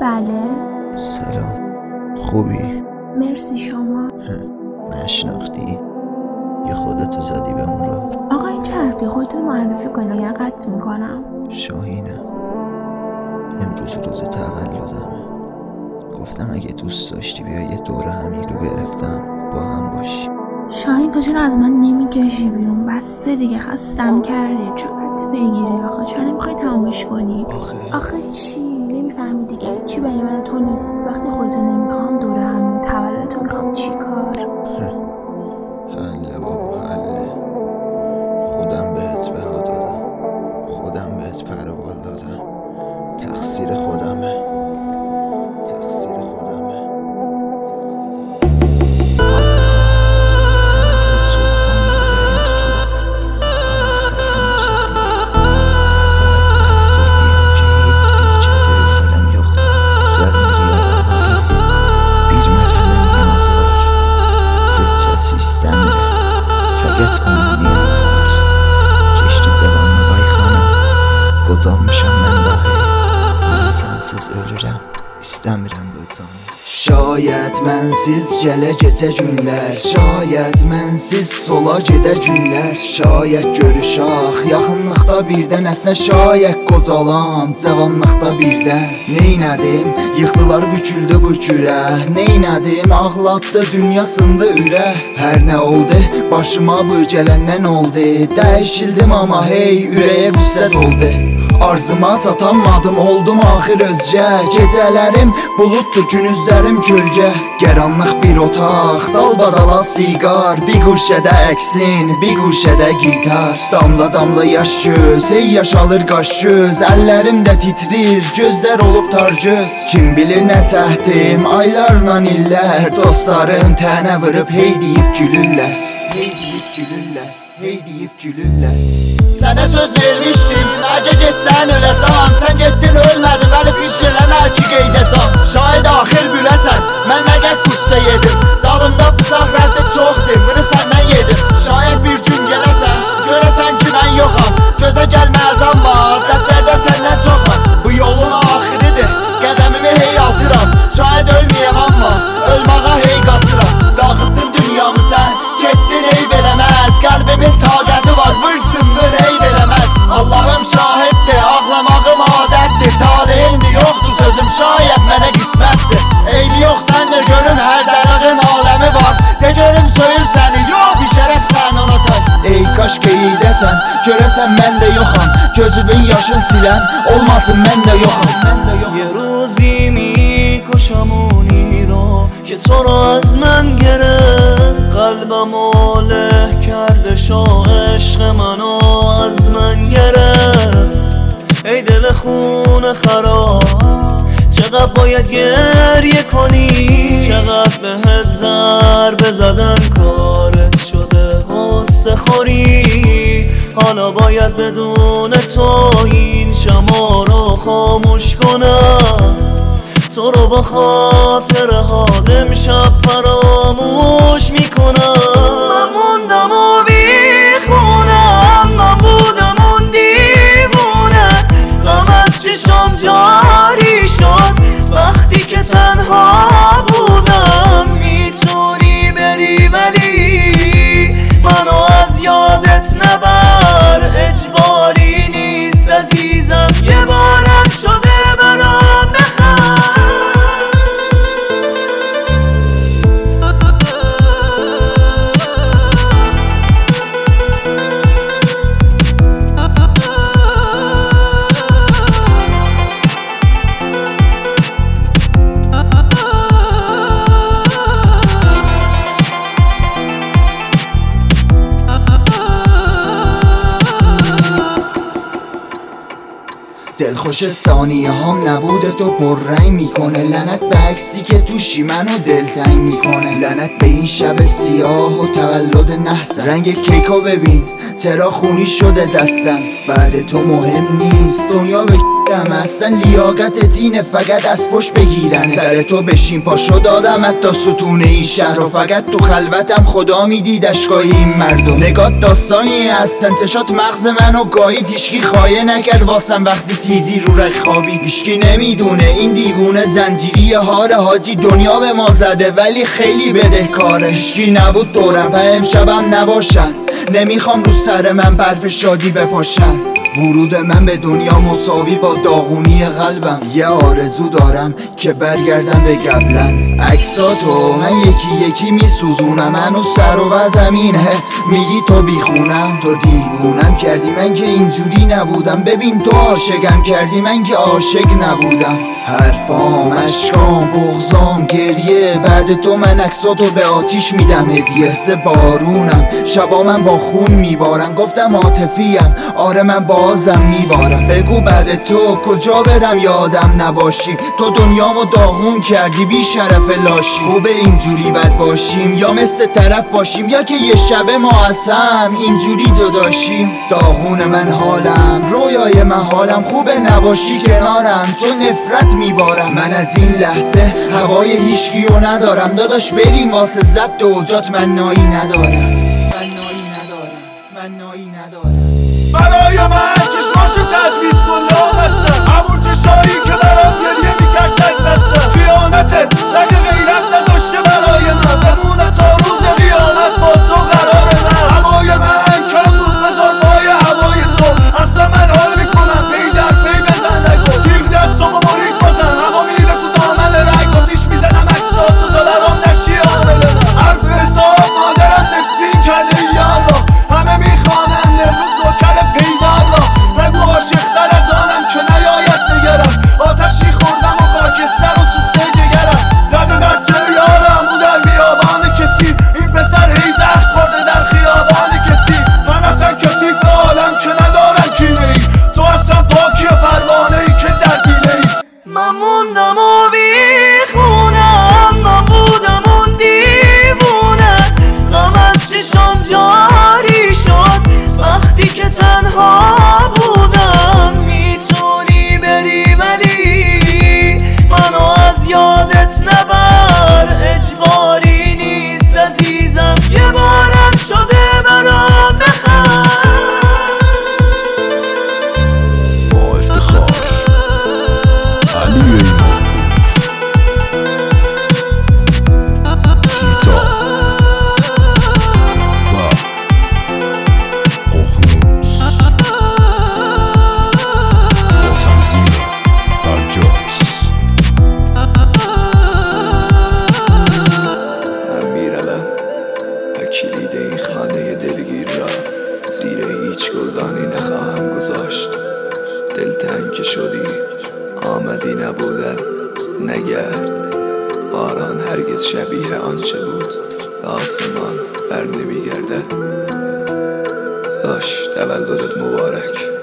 بله. سلام، خوبی؟ مرسی، شما؟ نشناختی؟ یا خودتو زدی به اون را؟ آقا این چه حرفی؟ خودتون معرفی کنید یا قطع میکنم. شاهینم. امروز روز تولدمه. گفتم اگه دوست داشتی بیا یه دوره همیلو گرفتم با هم باشی. شاهین تو چرا از من نمیکشی بیرون؟ بسته دیگه، خستم کردی. چقدر بگیری آخه؟ چرا نمیخوای تمامش کنی؟ آخه چی؟ نمیفهمی دیگه. چی برای من تو نیست؟ وقتی خودتو نمیخوام دوره همیلو تولدتو میخوام چی کار؟ حله بابا حله. خودم بهت بها دادم، خودم بهت پروال دادم. تقصیر خودمه، تقصیر خودمه. Qocalmışam mən dahi, mən sənsiz ölürəm, istəmirəm bu canı. Şayət mənsiz gələ keçə günlər, şayət mənsiz sola gedə günlər. Şayət görüşək, yaxınlıqda birdən əsnə, şayət qocalam, cavanlıqda birdən. Neynədim, yıxdılar büküldü bu kürə, neynədim, ağlatdı dünyasında ürə. Hər nə oldu, başıma bu gələndən oldu, dəyişildim amma hey, ürəyə qüssət oldu. Arzıma çatanmadım, oldum axir özcə. Gecələrim buluddur, günüzlərim kölgə. Qəranlıq bir otaq, dalbadala siqar, bir quşədə əksin, bir quşədə gitar. Damla damla yaş göz, ey yaşalır qaş göz. Əllərim də titrir, gözlər olub tar göz. Kim bilir nə çəkdim, aylarla illər. Dostlarım tənə vırıb hey deyib gülürlər, hey deyib gülürlər, hey deyib gülürlər. Sənə söz vermişdim, əcə getsən öləcəm. Sən getdin ölmədim, əli piş eləmə ki qeydəcəm. Şahid axir biləsən, mən nə qəq qüssə yedim. Dalımda bıçaq rəddi çoxdur, bunu səndən yedim. Şayət bir gün gələsən, görəsən ki mən yoxam. Gözə gəlməz amma, dərdlərdə səndən çoxam. Bu yolun axiridir, qədəmimi hey atıram. Şayət ölməyəm amma, ölməğa hey qaçıram. Dağıtdın dünyamı sən, getdin eyb eləməz. Qəlbimin taqəti var, vırsındır eyb eləməz. Allahım şahiddir, ağlamağım adətdir. Talihimdir, yoxdur sözüm, şayət mənə qismətdir. Eyli yox sən də görüm, hər zəlığın aləmi var. De görüm söyür səni, yox bir şərəf sən ona tək. Ey kaş qeydəsən, görəsən mən də yoxam. Gözümün yaşın silən, olmasın mən də yoxam. یه روزی میکشم اونی رو که تو رو از من گرفت. قلبم له کرده شو عشق منو از من گرفت. ای دل خون خراب، چقدر باید گریه کنی. چقدر بهت ضربه زدن کارت شده غصه خوری. حالا باید بدون تو این شمع رو خاموش کنم. تو رو با خاطر حال امشب فراموش میکنم. من موندم و بیخونم، من بودم اون دیوونه. غم از چشم جاری شد وقتی که تنها بودم. میتونی بری ولی منو از یادت نبر. اجباری نیست عزیزم، یه بارم شده برام بخند. دلخوش ثانیه هم نبود تو پررنگ میکنه. لعنت به عکسی که توشی منو دلتنگ میکنه. لعنت به این شب سیاه و تولد نحسن. رنگ کیکو ببین چرا خونی شده دستم. بعد تو مهم نیست دنیا بگیرم، اصلا لیاقت دینه فقط از پشت بگیرن. سر تو بشین پاشو دادم حتی ستونه این شهر و فقط تو خلوتم خدا میدید اشکای این مردم. نگات داستانی هست انتشات مغز منو گاهید، هیچکی خایه نکرد واسم وقتی تیزی رو رخ خوابید. هیچکی نمیدونه این دیوونه زنجیری حال حاجی دنیا به ما زده ولی خیلی بدهکاره. هیچکی نبود دورم و امشبم نباشن، نمیخوام رو سر من برف شادی بپاشن. ورود من به دنیا مساوی با داغونی قلبم. یه آرزو دارم که برگردم به قبلن. عکساتو من یکی یکی میسوزونم، منو سر و زمینه میگی تو بیخونم. تو دیوونم کردی من که اینجوری نبودم، ببین تو عاشقم کردی من که عاشق نبودم. حرفام اشکام بغضام گریه، بعد تو من عکساتو به آتیش میدم هدیه. مثل بارونم شبا من با خون میبارم، گفتم عاطفیم آره من بازم میبارم. بگو بعد تو کجا برم یادم نباشی، تو دنیامو داغون کردی بی شرف لاشی. خوبه اینجوری بد باشیم یا مثل طرف باشیم، یا که یه شبه ما هم اینجوری جداشیم. داغون من حالم رویای من حالم، خوبه نباشی کنارم چون نفرت میبارم. من از این لحظه هوای هیچکیو ندارم، داداش بریم واسه ضبط اوجات من نایی ندارم. برای من چشماشو تجویز کن لامستم، همون چشایی که برام گریه میکشد بستم. خیانته رگ غیرت نداشته برای من، بمونه تا روز قیامت با تو قرار من. هوای من کم بود بذار پای هوای تو، اصلا من حال میکنم پی در پی بزن نگو. تیغ دستامو مرید بازم هوا میره تو دامن رگ، آتیش میزنم عکساتو تا برام نشی عامل من. حرف حساب مادرم نفرین کرده یالا، همه میخوانن امروز نوکر پیدار را. نگو عاشق‌تر از آنم که نیاید نگرم، آتشی خوردم و خاکستر و سوخته جگرم. زده در جای یارم او در بیابان کسی، این پسر هی زخم خورده در خیابان کسی. من اصلا کسی به عالم که ندارم کینه ای، تو اصلا پاکی پروانه ای که در دینه ای. من موندم و بیخونم، من بودم اون دیوونه، غم از چشم جاری شد وقتی که تنها بودم. میتونی بری ولی منو از یادت نبر، اجباری نیست عزیزم یه بارم شده برام بخند. با افتخار علی ایمان تیتا و ققنوس با تنظیم برجاس. من میروم و کلید این خانه دلگیر را زیر هیچ گلدانی نخواهم گذاشت. دلتنگ که شدی آمدی نبودم، نگرد باران هرگز شبیه آنچه بود به آسمان بر نمیگردد. باش تولدت مبارک.